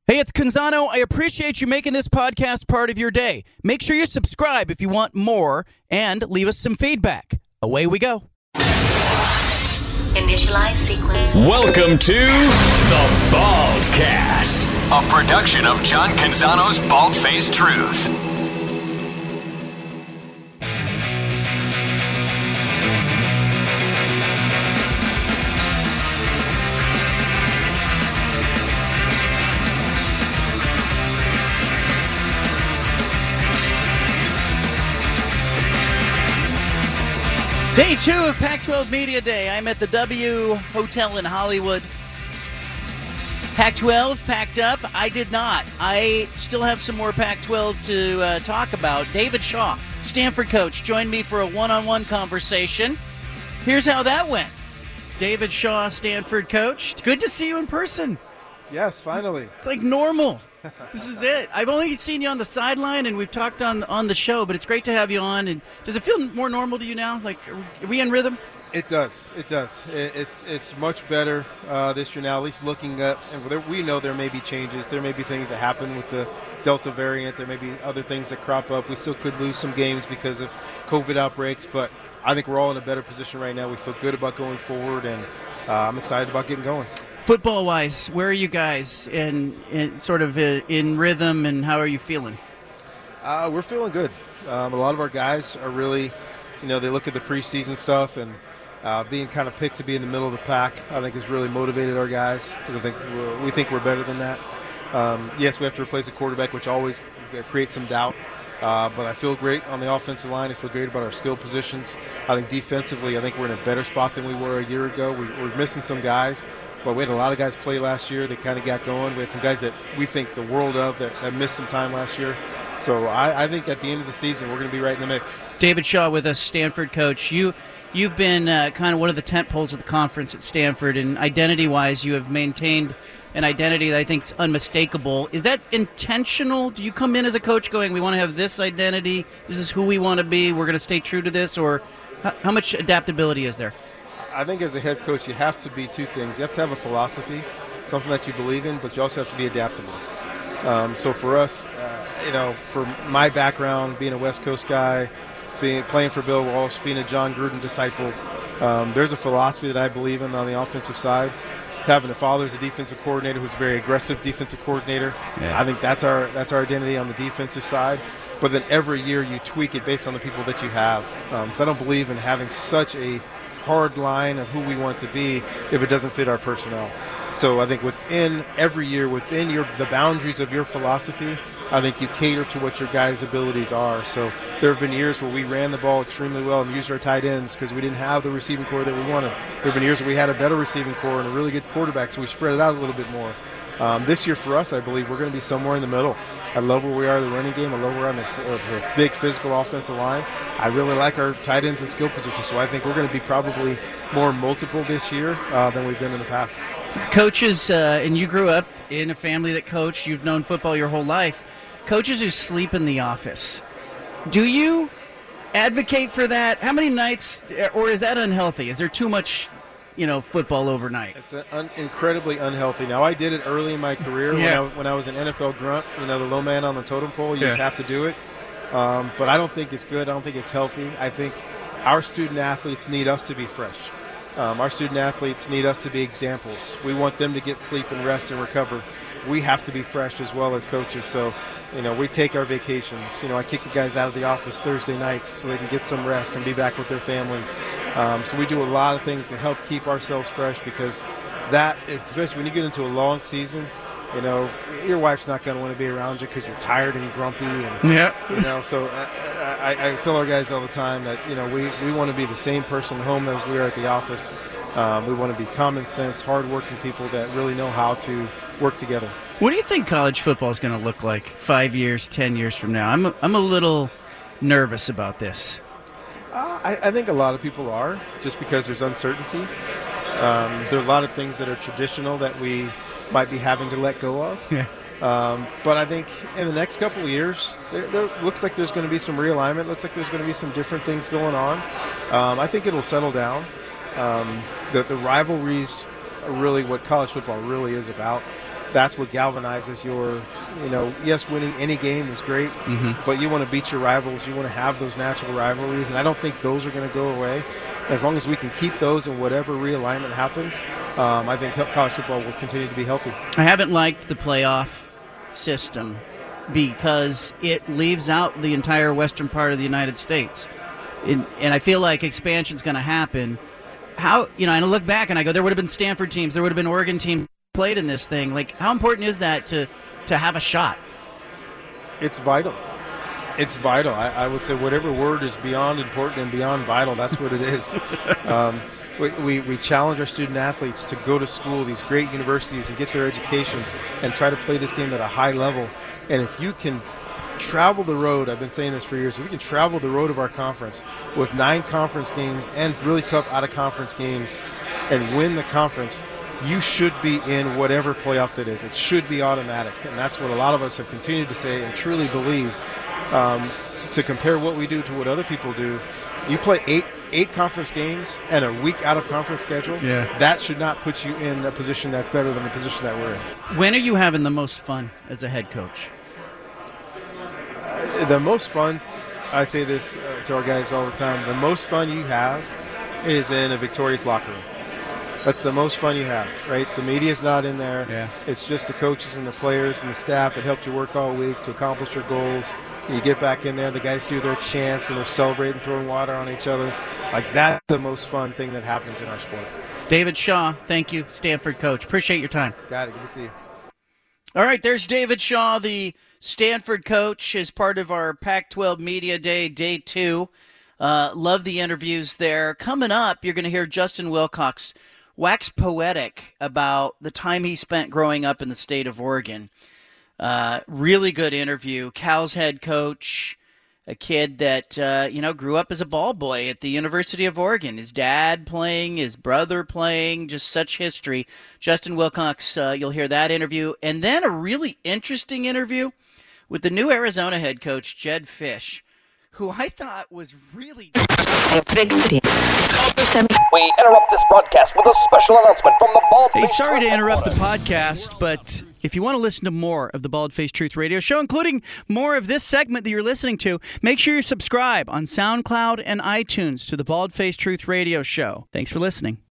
Hey, it's Canzano. I appreciate you making this podcast part of your day. Make sure you subscribe if you want more and leave us some feedback. Away we go. Initialize sequence. Welcome to The Baldcast, a production of John Canzano's Bald-Faced Truth. Day 2 of Pac-12 Media Day. I'm at the W Hotel in Hollywood. Pac-12 packed up. I did not. I still have some more Pac-12 to talk about. David Shaw, Stanford coach, joined me for a one-on-one conversation. Here's how that went. David Shaw, Stanford coach. Good to see you in person. Yes, finally. It's like normal. This is it. I've only seen you on the sideline, and we've talked on the show, but it's great to have you on. And does it feel more normal to you now? Like, are we in rhythm? It does. It does. It's much better this year now, at least looking up. And we know there may be changes. There may be things that happen with the Delta variant. There may be other things that crop up. We still could lose some games because of COVID outbreaks, but I think we're all in a better position right now. We feel good about going forward, and I'm excited about getting going. Football-wise, where are you guys in sort of in rhythm, and how are you feeling? We're feeling good. A lot of our guys are really, they look at the preseason stuff, and being kind of picked to be in the middle of the pack, I think has really motivated our guys, because I think we think we're better than that. Yes, we have to replace a quarterback, which always creates some doubt. But I feel great on the offensive line. I feel great about our skill positions. I think defensively, I think we're in a better spot than we were a year ago. We're missing some guys. But we had a lot of guys play last year. They kind of got going. We had some guys that we think the world of that missed some time last year. So I think at the end of the season, we're going to be right in the mix. David Shaw with us, Stanford coach. You've been kind of one of the tent poles of the conference at Stanford, and identity-wise, you have maintained an identity that I think is unmistakable. Is that intentional? Do you come in as a coach going, we want to have this identity, this is who we want to be, we're going to stay true to this, or how much adaptability is there? I think as a head coach, you have to be two things. You have to have a philosophy, something that you believe in, but you also have to be adaptable. So for us, for my background, being a West Coast guy, playing for Bill Walsh, being a John Gruden disciple, there's a philosophy that I believe in on the offensive side. Having a father as a defensive coordinator who's a very aggressive defensive coordinator, I think that's our identity on the defensive side. But then every year you tweak it based on the people that you have. So I don't believe in having such a hard line of who we want to be if it doesn't fit our personnel. So I think within every year, within the boundaries of your philosophy, I think you cater to what your guys' abilities are. So there have been years where we ran the ball extremely well and used our tight ends because we didn't have the receiving core that we wanted. There have been years where we had a better receiving core and a really good quarterback, so we spread it out a little bit more. This year for us, I believe we're going to be somewhere in the middle. I love where we are in the running game. I love where we're on the big physical offensive line. I really like our tight ends and skill positions, so I think we're going to be probably more multiple this year than we've been in the past. Coaches, and you grew up in a family that coached. You've known football your whole life. Coaches who sleep in the office, do you advocate for that? How many nights, or is that unhealthy? Is there too much football overnight? It's incredibly unhealthy. Now, I did it early in my career when I was an NFL grunt, the low man on the totem pole. You just have to do it. But I don't think it's good. I don't think it's healthy. I think our student athletes need us to be fresh. Our student athletes need us to be examples. We want them to get sleep and rest and recover. We have to be fresh as well as coaches. So, we take our vacations. I kick the guys out of the office Thursday nights so they can get some rest and be back with their families. So we do a lot of things to help keep ourselves fresh, because that, especially when you get into a long season, your wife's not going to want to be around you because you're tired and grumpy. And, so I tell our guys all the time that, we want to be the same person at home as we are at the office. We want to be common sense, hardworking people that really know how to work together. What do you think college football is going to look like 5 years, 10 years from now? I'm a little nervous about this. I think a lot of people are, just because there's uncertainty. There are a lot of things that are traditional that we might be having to let go of. Yeah. But I think in the next couple of years, there looks like there's going to be some realignment. Looks like there's going to be some different things going on. I think it'll settle down. The rivalries are really what college football really is about. that's what galvanizes your, yes, winning any game is great, but you want to beat your rivals. You want to have those natural rivalries, and I don't think those are going to go away. As long as we can keep those and whatever realignment happens, I think college football will continue to be healthy. I haven't liked the playoff system because it leaves out the entire western part of the United States. And I feel like expansion's going to happen. How, and I look back and I go, there would have been Stanford teams, there would have been Oregon teams played in this thing. Like, how important is that to have a shot? It's vital. It's vital. I would say whatever word is beyond important and beyond vital, that's what it is. We challenge our student athletes to go to school, these great universities, and get their education and try to play this game at a high level. And if you can travel the road, I've been saying this for years, if we can travel the road of our conference with 9 conference games and really tough out-of-conference games and win the conference, you should be in whatever playoff that is. It should be automatic. And that's what a lot of us have continued to say and truly believe. To compare what we do to what other people do, you play eight conference games and a week out-of-conference schedule, that should not put you in a position that's better than the position that we're in. When are you having the most fun as a head coach? The most fun, I say this to our guys all the time, the most fun you have is in a victorious locker room. That's the most fun you have, right? The media's not in there. Yeah. It's just the coaches and the players and the staff that helped you work all week to accomplish your goals. You get back in there, the guys do their chants, and they're celebrating, throwing water on each other. Like, that's the most fun thing that happens in our sport. David Shaw, thank you, Stanford coach. Appreciate your time. Got it. Good to see you. All right, there's David Shaw, the Stanford coach, as part of our Pac-12 Media Day, Day 2. Love the interviews there. Coming up, you're going to hear Justin Wilcox wax poetic about the time he spent growing up in the state of Oregon. Really good interview. Cal's head coach, a kid that, grew up as a ball boy at the University of Oregon. His dad playing, his brother playing, just such history. Justin Wilcox, you'll hear that interview. And then a really interesting interview with the new Arizona head coach, Jedd Fisch, who I thought was really... We interrupt this broadcast with a special announcement from the Bald Face. Hey, sorry to interrupt the podcast, but if you want to listen to more of the Bald Face Truth Radio Show, including more of this segment that you're listening to, make sure you subscribe on SoundCloud and iTunes to the Bald Face Truth Radio Show. Thanks for listening.